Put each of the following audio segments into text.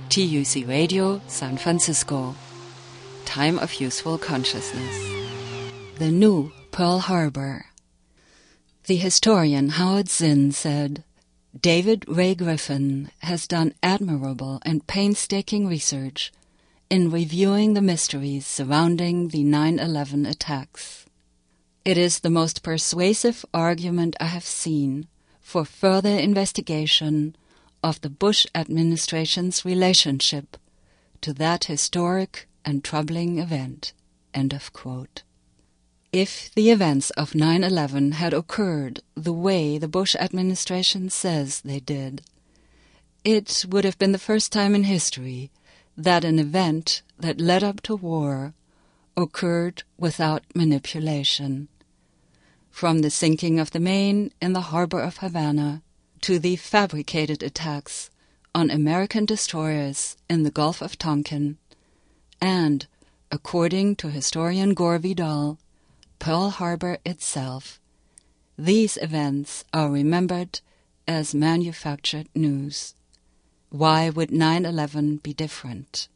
TUC Radio, San Francisco. Time of Useful Consciousness. The New Pearl Harbor. The historian Howard Zinn said, David Ray Griffin has done admirable and painstaking research in reviewing the mysteries surrounding the 9/11 attacks. It is the most persuasive argument I have seen for further investigation of the Bush administration's relationship to that historic and troubling event. End of quote. If the events of 9/11 had occurred the way the Bush administration says they did, it would have been the first time in history that an event that led up to war occurred without manipulation. From the sinking of the Maine in the harbor of Havana to the fabricated attacks on American destroyers in the Gulf of Tonkin, and, according to historian Gore Vidal, Pearl Harbor itself, these events are remembered as manufactured news. Why would 9/11 be different?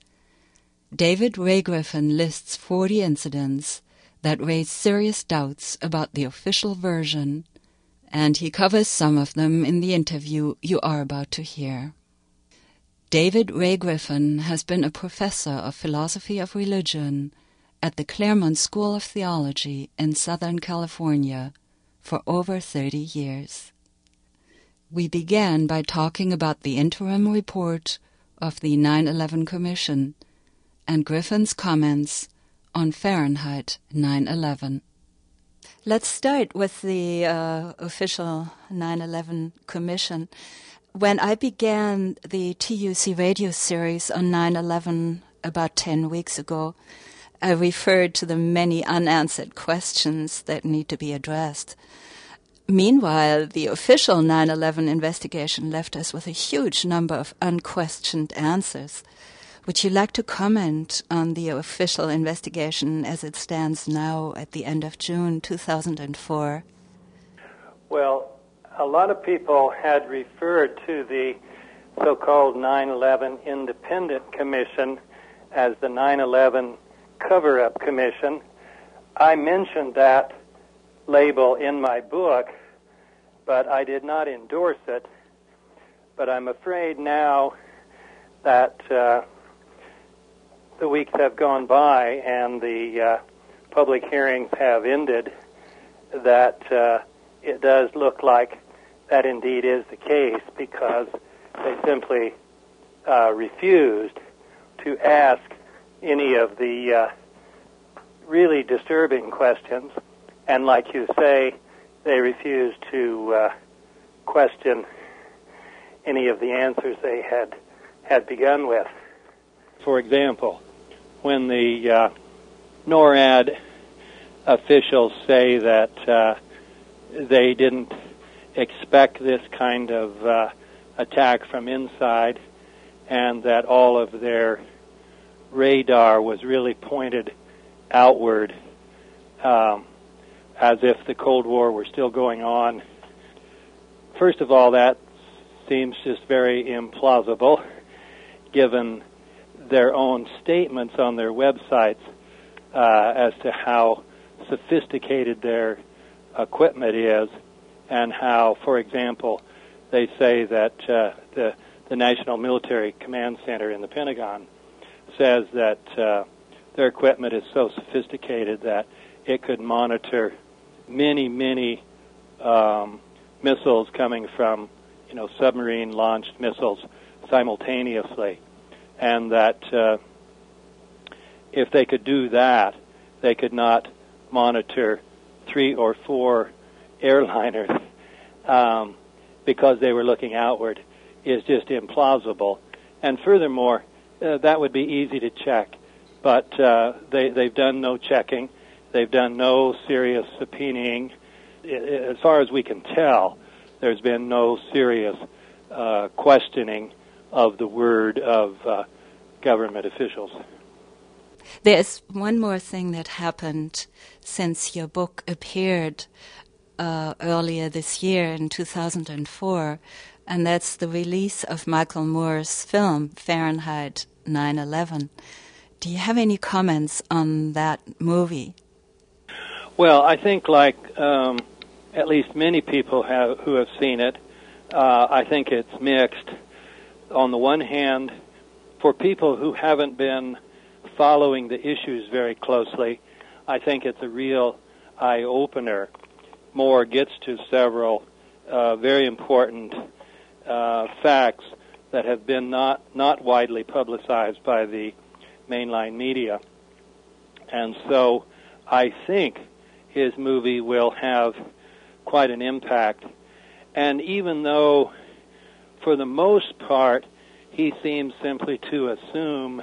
David Ray Griffin lists 40 incidents that raise serious doubts about the official version, and he covers some of them in the interview you are about to hear. David Ray Griffin has been a professor of philosophy of religion at the Claremont School of Theology in Southern California for over 30 years. We began by talking about the interim report of the 9/11 Commission and Griffin's comments on Fahrenheit 9/11. Let's start with the official 9/11 Commission. When I began the TUC radio series on 9/11 about 10 weeks ago, I referred to the many unanswered questions that need to be addressed. Meanwhile, the official 9/11 investigation left us with a huge number of unquestioned answers. Would you like to comment on the official investigation as it stands now at the end of June 2004? Well, a lot of people had referred to the so-called 9/11 Independent Commission as the 9/11 Cover-Up Commission. I mentioned that label in my book, but I did not endorse it. But I'm afraid now that the weeks have gone by and the public hearings have ended, that it does look like that indeed is the case, because they simply refused to ask any of the really disturbing questions. And like you say, they refused to question any of the answers they had begun with. For example, when the NORAD officials say that they didn't expect this kind of attack from inside, and that all of their radar was really pointed outward, as if the Cold War were still going on. First of all, that seems just very implausible, given their own statements on their websites as to how sophisticated their equipment is, and how, for example, they say that the National Military Command Center in the Pentagon says that their equipment is so sophisticated that it could monitor many missiles coming from, submarine-launched missiles simultaneously, and that if they could do that, they could not monitor 3 or 4 airliners because they were looking outward, is just implausible. And furthermore, that would be easy to check, but they've done no checking. They've done no serious subpoenaing. As far as we can tell, there's been no serious questioning of the word of government officials. There's one more thing that happened since your book appeared earlier this year in 2004. and that's the release of Michael Moore's film, Fahrenheit 9/11. Do you have any comments on that movie? Well, I think like at least many people who have seen it, I think it's mixed. On the one hand, for people who haven't been following the issues very closely, I think it's a real eye-opener. Moore gets to several very important facts that have been not widely publicized by the mainline media. And so I think his movie will have quite an impact. And even though, for the most part, he seems simply to assume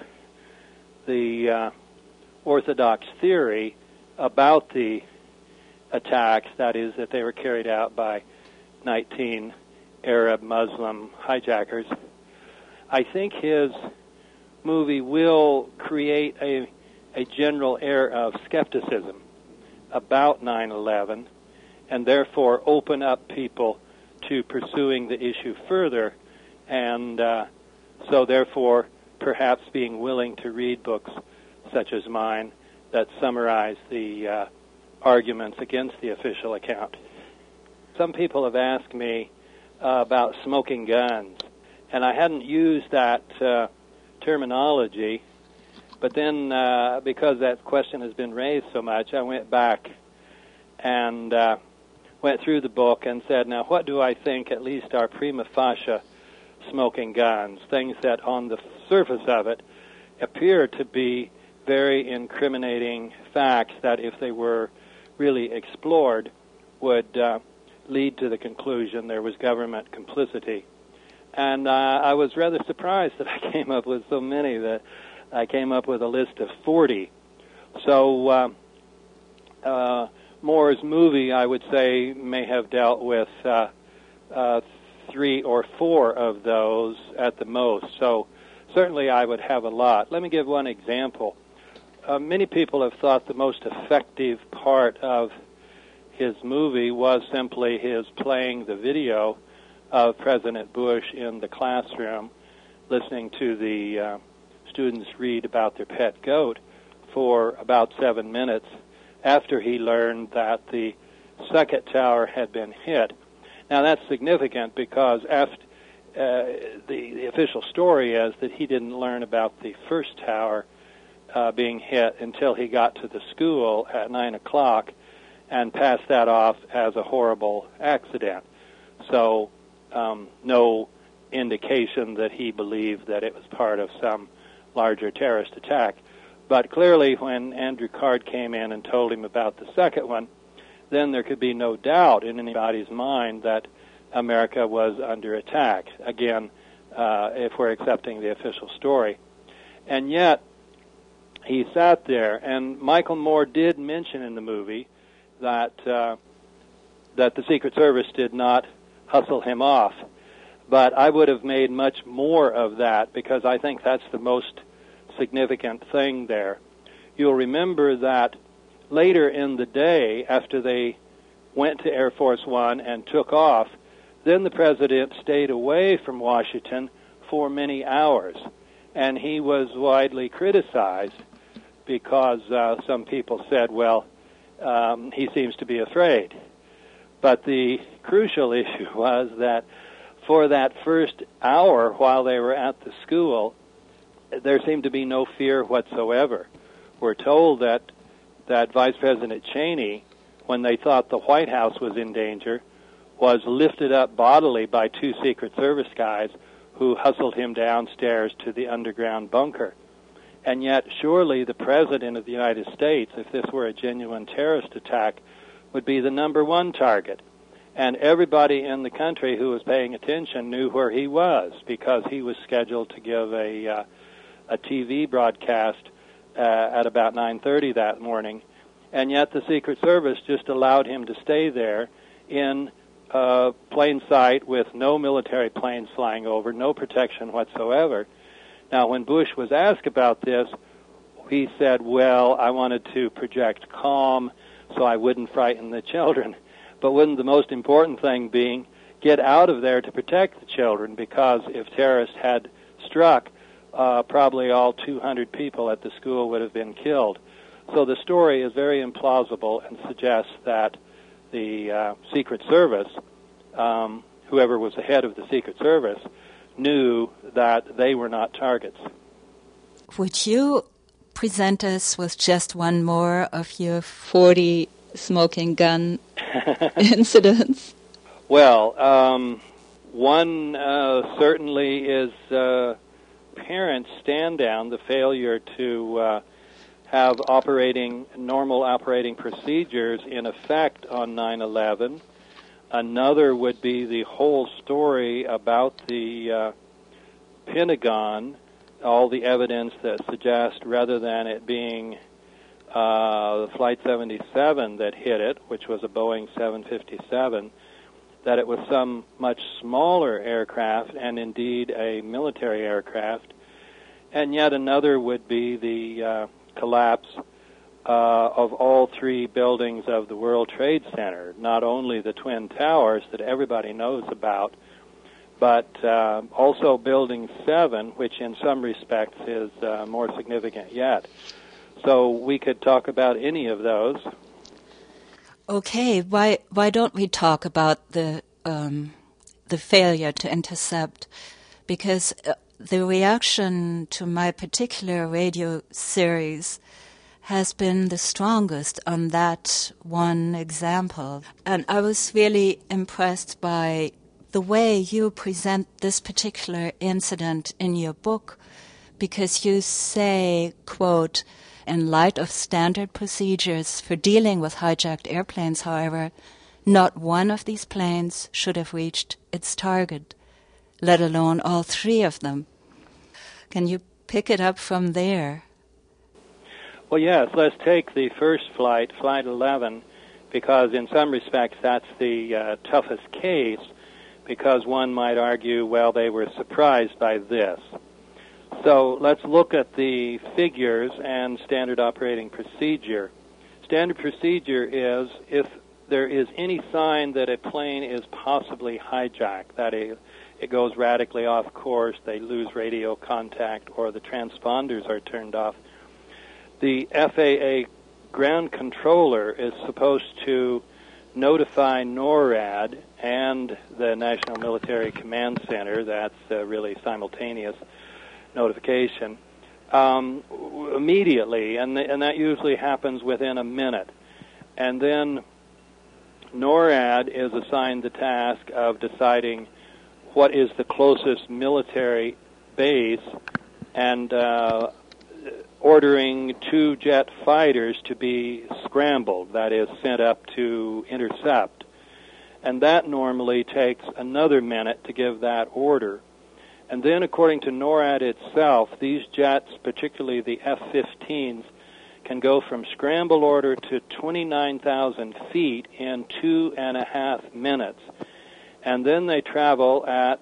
the orthodox theory about the attacks, that is, that they were carried out by 19 Arab Muslim hijackers, I think his movie will create a general air of skepticism about 9/11 and therefore open up people to pursuing the issue further, and so therefore perhaps being willing to read books such as mine that summarize the arguments against the official account. Some people have asked me about smoking guns, and I hadn't used that terminology, but then because that question has been raised so much, I went back and went through the book and said, now what do I think at least are prima facie smoking guns, things that on the surface of it appear to be very incriminating facts that if they were really explored would lead to the conclusion there was government complicity. And I was rather surprised that I came up with so many, that I came up with a list of 40. So Moore's movie, I would say, may have dealt with 3 or 4 of those at the most. So certainly I would have a lot. Let me give one example. Many people have thought the most effective part of his movie was simply his playing the video of President Bush in the classroom, listening to the students read about their pet goat for about 7 minutes after he learned that the second tower had been hit. Now that's significant because after the official story is that he didn't learn about the first tower being hit until he got to the school at 9 o'clock and passed that off as a horrible accident. So no indication that he believed that it was part of some larger terrorist attack. But clearly when Andrew Card came in and told him about the second one, then there could be no doubt in anybody's mind that America was under attack, again, if we're accepting the official story. And yet, he sat there, and Michael Moore did mention in the movie that that the Secret Service did not hustle him off. But I would have made much more of that because I think that's the most significant thing there. You'll remember that later in the day, after they went to Air Force One and took off, then the president stayed away from Washington for many hours. And he was widely criticized because some people said, well, he seems to be afraid. But the crucial issue was that for that first hour while they were at the school, there seemed to be no fear whatsoever. We're told that Vice President Cheney, when they thought the White House was in danger, was lifted up bodily by 2 Secret Service guys who hustled him downstairs to the underground bunker. And yet, surely the President of the United States, if this were a genuine terrorist attack, would be the number one target. And everybody in the country who was paying attention knew where he was because he was scheduled to give a TV broadcast at about 9:30 that morning. And yet the Secret Service just allowed him to stay there in plain sight with no military planes flying over, no protection whatsoever. Now, when Bush was asked about this, he said, well, I wanted to project calm so I wouldn't frighten the children. But wouldn't the most important thing being get out of there to protect the children, because if terrorists had struck, probably all 200 people at the school would have been killed. So the story is very implausible and suggests that the Secret Service, whoever was the head of the Secret Service, knew that they were not targets. Would you present us with just one more of your 40 smoking gun incidents? Well, one certainly is parents' stand down, the failure to have normal operating procedures in effect on 9/11. Another would be the whole story about the Pentagon, all the evidence that suggests, rather than it being Flight 77 that hit it, which was a Boeing 757, that it was some much smaller aircraft, and indeed a military aircraft. And yet another would be the collapse of all three buildings of the World Trade Center, not only the Twin Towers that everybody knows about, but also Building 7, which in some respects is more significant yet. So we could talk about any of those. Okay, why don't we talk about the failure to intercept? Because the reaction to my particular radio series has been the strongest on that one example. And I was really impressed by the way you present this particular incident in your book, because you say, quote, "In light of standard procedures for dealing with hijacked airplanes, however, not one of these planes should have reached its target, let alone all three of them." Can you pick it up from there? Well, yes, let's take the first flight, Flight 11, because in some respects that's the toughest case, because one might argue, well, they were surprised by this. So let's look at the figures and standard operating procedure. Standard procedure is if there is any sign that a plane is possibly hijacked, that it goes radically off course, they lose radio contact, or the transponders are turned off, the FAA ground controller is supposed to notify NORAD and the National Military Command Center, that's really simultaneous notification, immediately, and that usually happens within a minute. And then NORAD is assigned the task of deciding what is the closest military base and ordering two jet fighters to be scrambled, that is, sent up to intercept. And that normally takes another minute to give that order. And then, according to NORAD itself, these jets, particularly the F-15s, can go from scramble order to 29,000 feet in 2.5 minutes. And then they travel at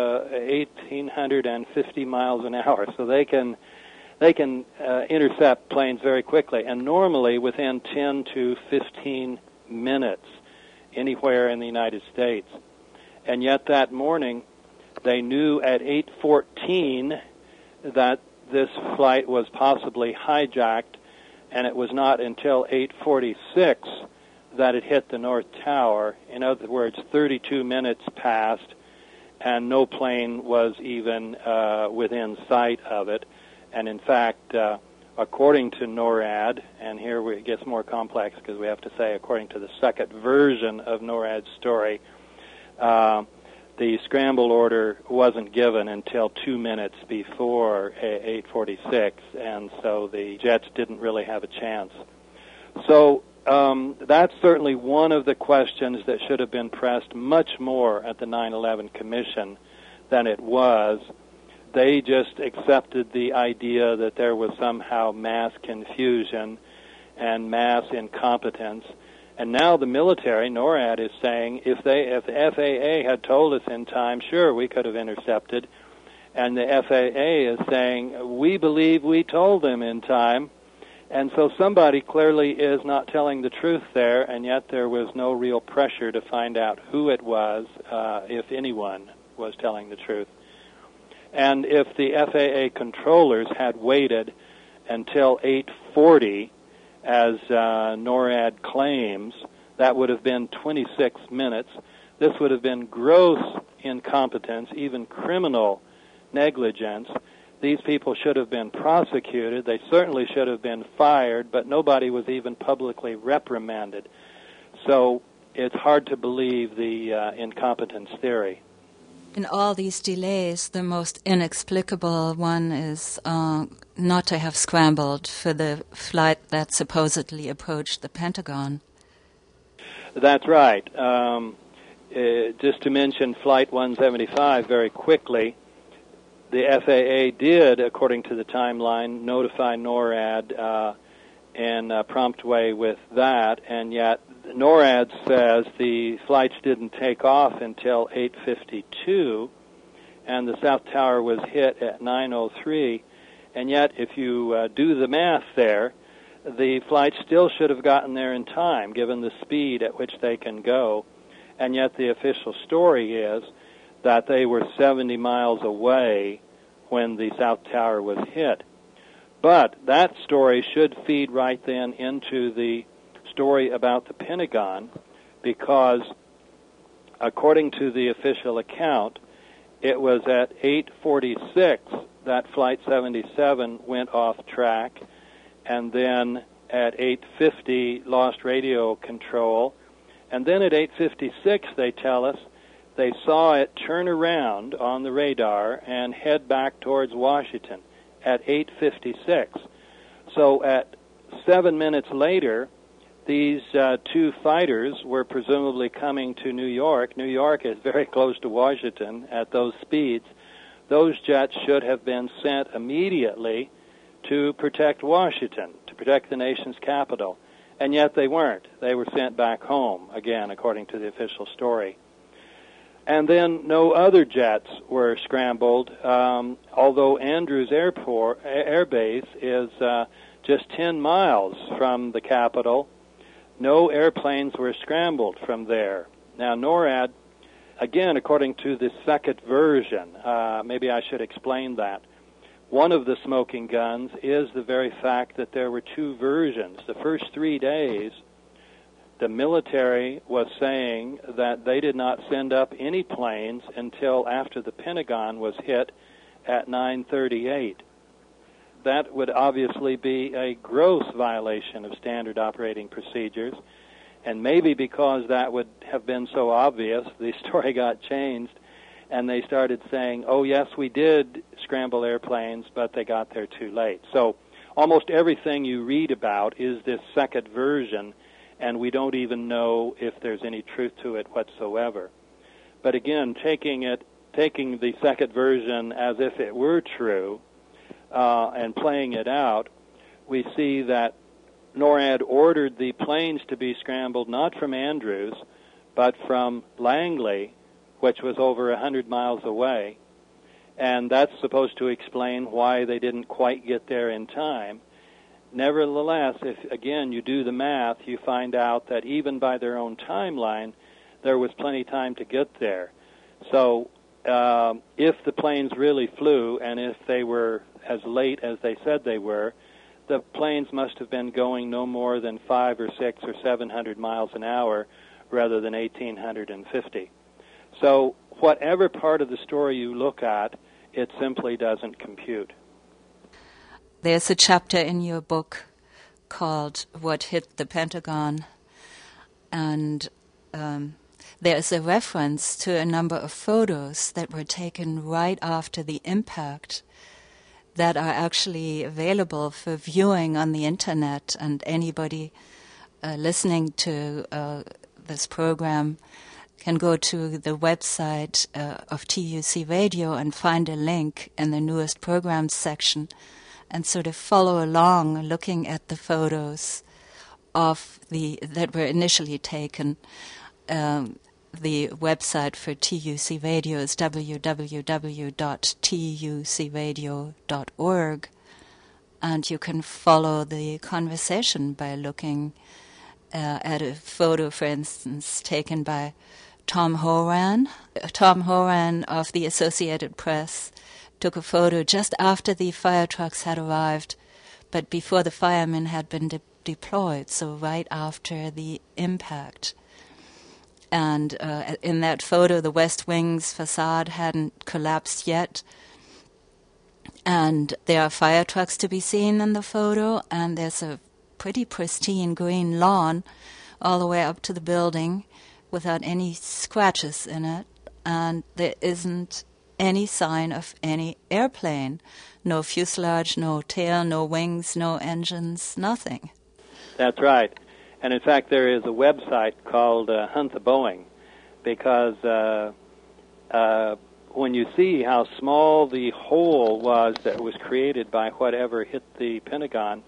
1,850 miles an hour. So they can intercept planes very quickly, and normally within 10 to 15 minutes anywhere in the United States. And yet that morning, they knew at 8:14 that this flight was possibly hijacked, and it was not until 8:46 that it hit the North Tower. In other words, 32 minutes passed, and no plane was even within sight of it. And in fact, according to NORAD, and here it gets more complex because we have to say according to the second version of NORAD's story, the scramble order wasn't given until 2 minutes before 8:46, and so the jets didn't really have a chance. So that's certainly one of the questions that should have been pressed much more at the 9/11 Commission than it was. They just accepted the idea that there was somehow mass confusion and mass incompetence. And now the military, NORAD, is saying if the FAA had told us in time, sure, we could have intercepted. And the FAA is saying, we believe we told them in time, And so somebody clearly is not telling the truth there, and yet there was no real pressure to find out who it was, if anyone was telling the truth. And if the FAA controllers had waited until 8:40, as NORAD claims, that would have been 26 minutes. This would have been gross incompetence, even criminal negligence. These people should have been prosecuted. They certainly should have been fired, but nobody was even publicly reprimanded. So it's hard to believe the incompetence theory. In all these delays, the most inexplicable one is not to have scrambled for the flight that supposedly approached the Pentagon. That's right. Just to mention Flight 175 very quickly, the FAA did, according to the timeline, notify NORAD in a prompt way with that, and yet NORAD says the flights didn't take off until 8:52, and the South Tower was hit at 9:03, and yet if you do the math there, the flights still should have gotten there in time, given the speed at which they can go, and yet the official story is that they were 70 miles away when the South Tower was hit. But that story should feed right then into the story about the Pentagon, because according to the official account, it was at 8:46 that Flight 77 went off track, and then at 8:50 lost radio control, and then at 8:56, they tell us, they saw it turn around on the radar and head back towards Washington at 8:56. So at 7 minutes later, these two fighters were presumably coming to New York. New York is very close to Washington at those speeds. Those jets should have been sent immediately to protect Washington, to protect the nation's capital. And yet they weren't. They were sent back home, again, according to the official story. And then no other jets were scrambled, although Andrews Air Base is just 10 miles from the capital. No airplanes were scrambled from there. Now, NORAD, again, according to the second version, maybe I should explain that. One of the smoking guns is the very fact that there were two versions. The first 3 days, the military was saying that they did not send up any planes until after the Pentagon was hit at 9:38. That would obviously be a gross violation of standard operating procedures, and maybe because that would have been so obvious, the story got changed, and they started saying, oh, yes, we did scramble airplanes, but they got there too late. So almost everything you read about is this second version, and we don't even know if there's any truth to it whatsoever. But again, taking the second version as if it were true and playing it out, we see that NORAD ordered the planes to be scrambled not from Andrews, but from Langley, which was over 100 miles away. And that's supposed to explain why they didn't quite get there in time. Nevertheless, if, again, you do the math, you find out that even by their own timeline, there was plenty of time to get there. So if the planes really flew, and if they were as late as they said they were, the planes must have been going no more than 500 or 600 or 700 miles an hour rather than 1,850. So whatever part of the story you look at, it simply doesn't compute. There's a chapter in your book called What Hit the Pentagon, and there's a reference to a number of photos that were taken right after the impact that are actually available for viewing on the internet, and anybody listening to this program can go to the website of TUC Radio and find a link in the newest programs section and sort of follow along looking at the photos that were initially taken. The website for TUC Radio is www.tucradio.org, And you can follow the conversation by looking at a photo, for instance, taken by Tom Horan. Tom Horan of the Associated Press took a photo just after the fire trucks had arrived, but before the firemen had been deployed, so right after the impact. And in that photo, the West Wing's facade hadn't collapsed yet. And there are fire trucks to be seen in the photo, and there's a pretty pristine green lawn all the way up to the building without any scratches in it. And there isn't any sign of any airplane. No fuselage, no tail, no wings, no engines, nothing. That's right. And in fact, there is a website called Hunt the Boeing, because when you see how small the hole was that was created by whatever hit the Pentagon,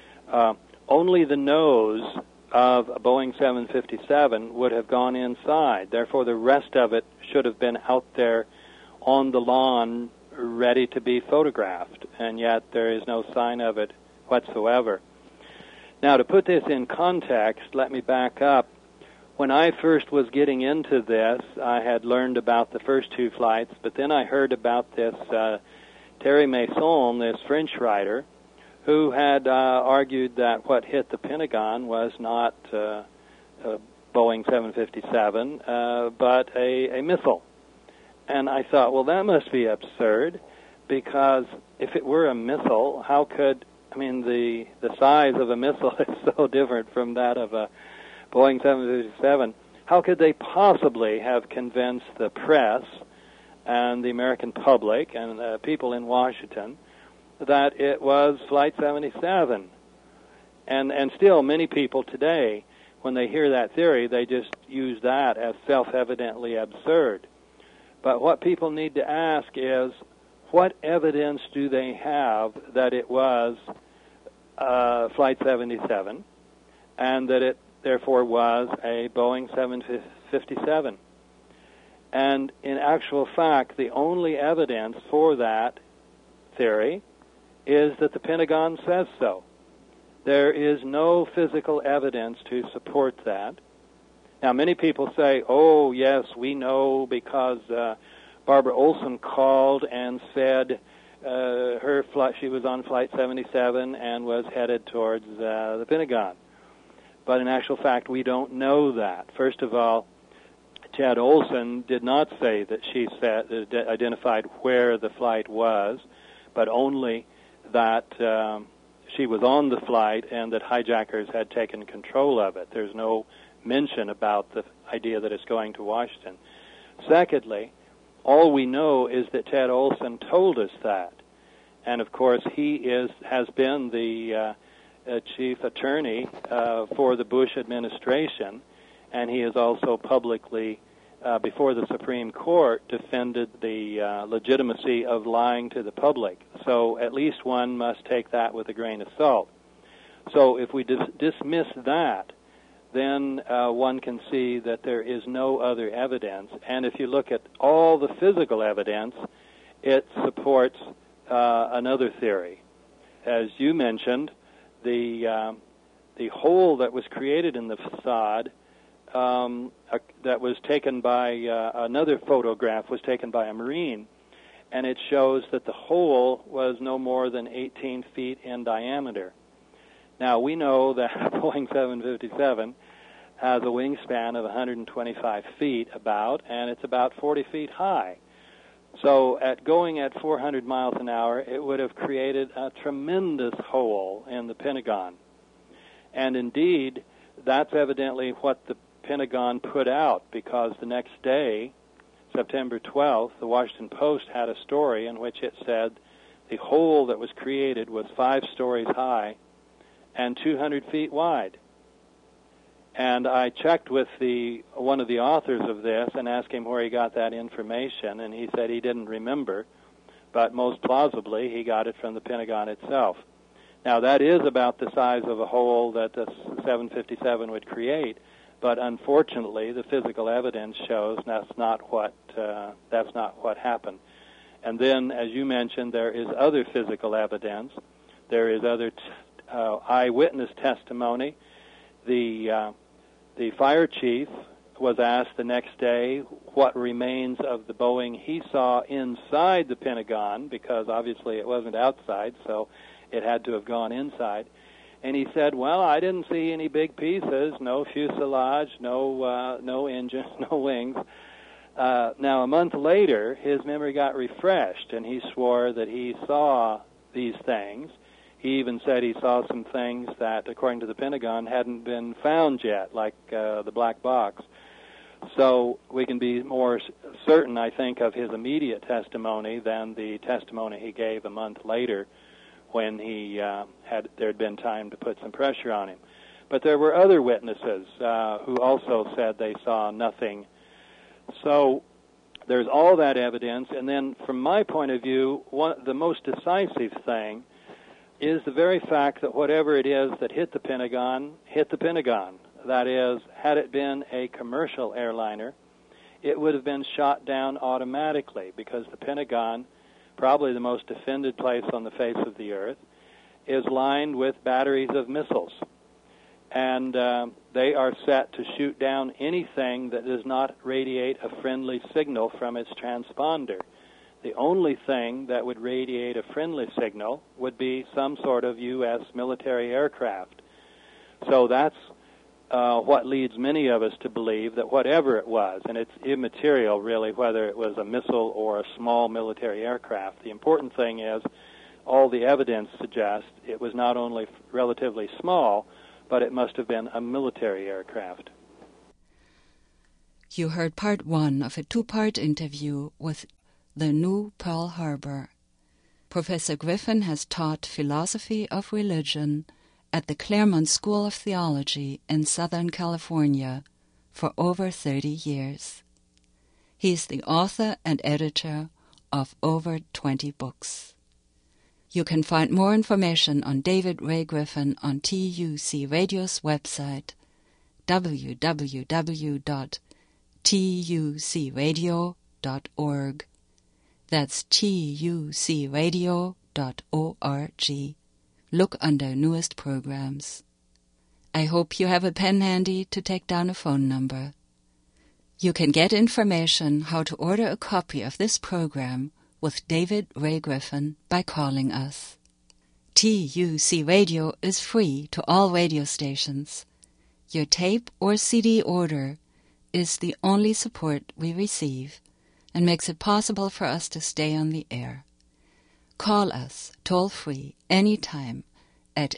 only the nose of a Boeing 757 would have gone inside. Therefore, the rest of it should have been out there on the lawn ready to be photographed, and yet there is no sign of it whatsoever. Now, to put this in context, let me back up. When I first was getting into this, I had learned about the first two flights, but then I heard about this Thierry Meyssan, this French writer, who had argued that what hit the Pentagon was not a Boeing 757, but a missile. And I thought, well, that must be absurd, because if it were a missile, how could, the size of a missile is so different from that of a Boeing 757. How could they possibly have convinced the press and the American public and people in Washington that it was Flight 77? And still, many people today, when they hear that theory, they just use that as self-evidently absurd. But what people need to ask is, what evidence do they have that it was Flight 77 and that it therefore was a Boeing 757? And in actual fact, the only evidence for that theory is that the Pentagon says so. There is no physical evidence to support that. Now, many people say, oh, yes, we know because Barbara Olson called and said her flight, she was on Flight 77 and was headed towards the Pentagon. But in actual fact, we don't know that. First of all, Ted Olson did not say that she identified where the flight was, but only that she was on the flight and that hijackers had taken control of it. There's no mention about the idea that it's going to Washington. Secondly, all we know is that Ted Olson told us that. And of course, he has been the chief attorney for the Bush administration, and he has also publicly, before the Supreme Court, defended the legitimacy of lying to the public. So at least one must take that with a grain of salt. So if we dismiss that, then one can see that there is no other evidence. And if you look at all the physical evidence, it supports another theory. As you mentioned, the hole that was created in the facade that was taken by another photograph was taken by a Marine, and it shows that the hole was no more than 18 feet in diameter. Now, we know that Boeing 757 has a wingspan of 125 feet about, and it's about 40 feet high. So going at 400 miles an hour, it would have created a tremendous hole in the Pentagon. And indeed, that's evidently what the Pentagon put out, because the next day, September 12th, the Washington Post had a story in which it said the hole that was created was 5 stories high and 200 feet wide. And I checked with one of the authors of this and asked him where he got that information, and he said he didn't remember, but most plausibly he got it from the Pentagon itself. Now, that is about the size of a hole that the 757 would create, but unfortunately the physical evidence shows that's not what happened. And then, as you mentioned, there is other physical evidence. There is other eyewitness testimony. The fire chief was asked the next day what remains of the Boeing he saw inside the Pentagon, because obviously it wasn't outside, so it had to have gone inside. And he said, well, I didn't see any big pieces, no fuselage, no engine, no wings. Now, a month later, his memory got refreshed, and he swore that he saw these things. He even said he saw some things that, according to the Pentagon, hadn't been found yet, like the black box. So we can be more certain, I think, of his immediate testimony than the testimony he gave a month later when there had been time to put some pressure on him. But there were other witnesses who also said they saw nothing. So there's all that evidence, and then from my point of view, the most decisive thing is the very fact that whatever it is that hit the Pentagon. That is, had it been a commercial airliner, it would have been shot down automatically, because the Pentagon, probably the most defended place on the face of the earth, is lined with batteries of missiles. And they are set to shoot down anything that does not radiate a friendly signal from its transponder. The only thing that would radiate a friendly signal would be some sort of U.S. military aircraft. So that's what leads many of us to believe that whatever it was, and it's immaterial really whether it was a missile or a small military aircraft, the important thing is all the evidence suggests it was not only relatively small, but it must have been a military aircraft. You heard part 1 of a 2-part interview with the new Pearl Harbor. Professor Griffin has taught philosophy of religion at the Claremont School of Theology in Southern California for over 30 years. He is the author and editor of over 20 books. You can find more information on David Ray Griffin on TUC Radio's website, www.tucradio.org. That's tucradio.org. Look under newest programs. I hope you have a pen handy to take down a phone number. You can get information how to order a copy of this program with David Ray Griffin by calling us. TUC Radio is free to all radio stations. Your tape or CD order is the only support we receive and makes it possible for us to stay on the air. Call us toll-free anytime at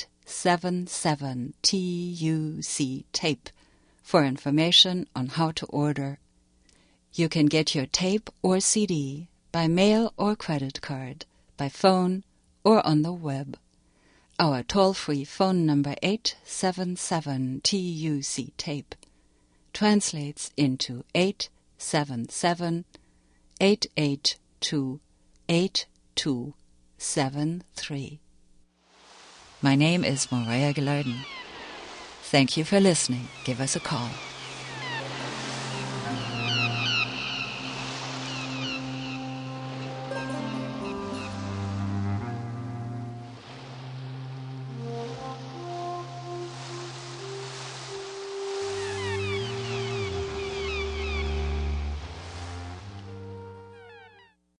877-TUC-TAPE for information on how to order. You can get your tape or CD by mail or credit card, by phone or on the web. Our toll-free phone number 877-TUC-TAPE translates into 877-882-8273. My name is Maria Gilardin. Thank you for listening. Give us a call.